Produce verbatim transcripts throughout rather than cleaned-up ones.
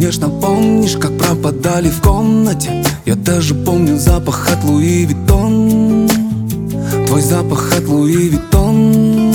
конечно, помнишь, как пропадали в комнате. Я даже помню запах от Луи Виттон. Твой запах от Луи Виттон.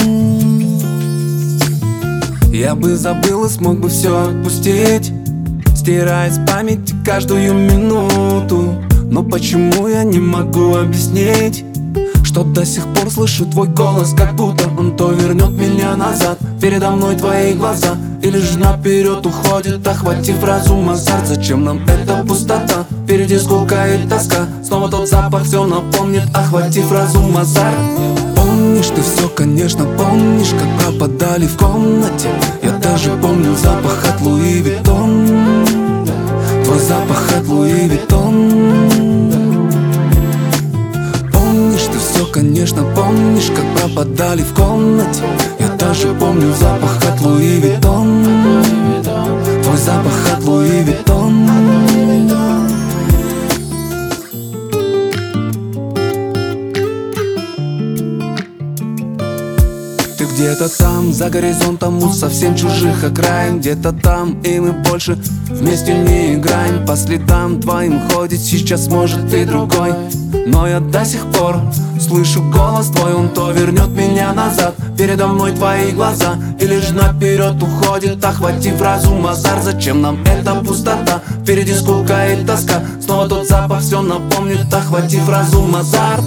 Я бы забыл и смог бы все отпустить, стирая с памяти каждую минуту. Но почему я не могу объяснить, что до сих пор слышу твой голос, как будто он то вернет меня назад. Передо мной твои глаза, или же наперед уходит, охватив разум азарт. Зачем нам эта пустота? Впереди скука и тоска. Снова тот запах все напомнит, охватив разум азарт. Помнишь ты все, конечно, помнишь, как пропадали в комнате. Я даже помню запах от Луи Виттон. Твой запах от Луи Виттон. Помнишь ты все, конечно, помнишь, как пропадали в комнате. Я даже помню запах от Луи Виттон. Твой запах от Луи Виттон. Ты где-то там, за горизонтом у совсем чужих окраин. Где-то там, и мы больше вместе не играем. По следам твоим ходит сейчас, может, и другой. Но я до сих пор слышу голос твой, он то вернет меня назад. Передо мной твои глаза, или же наперед уходит, охватив разум азарт. Зачем нам эта пустота? Впереди скука и тоска. Снова тот запах все напомнит, охватив разум азарт.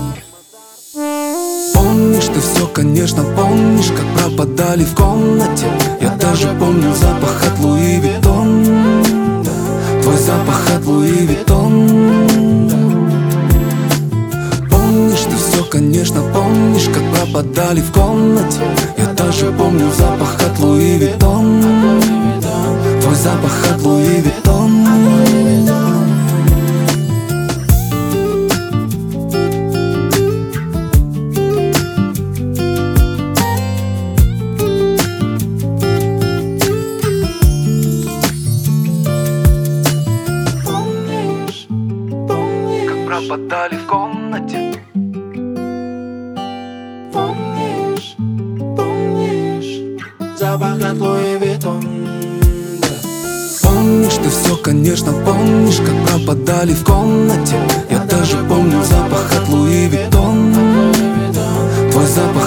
Помнишь ты все, конечно, помнишь, как пропадали в комнате. Я даже помню запах от Луи Виттон. Твой запах от Луи Виттон. Помнишь ты все, конечно, помнишь, как пропадали в комнате. Я даже помню запах от Луи Виттон. Твой запах от Луи Виттон. Пропадали в комнате. Помнишь, помнишь запах от Луи Виттон. Помнишь ты все, конечно, помнишь, как пропадали в комнате. Я даже помню запах от Луи Виттон. Твой запах